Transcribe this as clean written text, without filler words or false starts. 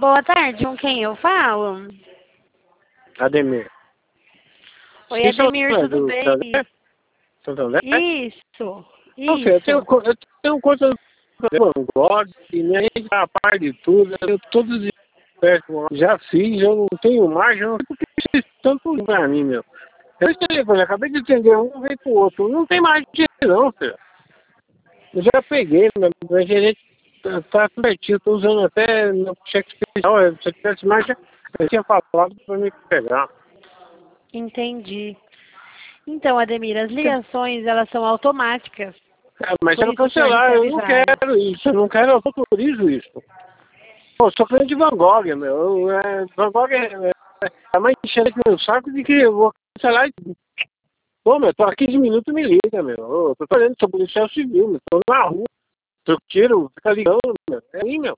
Boa tarde, com quem eu falo? Ademir. Oi, Ademir, tudo bem? Santander? Isso, Não sei, eu isso. tenho coisa que eu não gosto, e nem a parte de tudo, eu todos os dias já fiz, eu não tenho mais, eu não sei porque vocês tanto pra mim, meu. Eu acabei de atender um, veio pro outro, não tem mais dinheiro não, filho. Eu já peguei, meu gerente tá certinho, tô usando até no cheque especial, se eu tivesse mais, eu tinha falado pra me pegar. Entendi. Então, Ademir, as ligações, elas são automáticas. Mas Por se eu isso o senhor cancelar, eu recebe não vários. quero isso, eu não quero, eu autorizo isso. Pô, sou cliente de Van Gogh, meu. Van Gogh é mais enchendo meu saco de que eu vou cancelar. Pô, meu, tô há 15 minutos, me liga, meu. Eu tô falando, sou policial civil, meu. Tô na rua, tô tiro, fica ligando, meu. É aí, meu.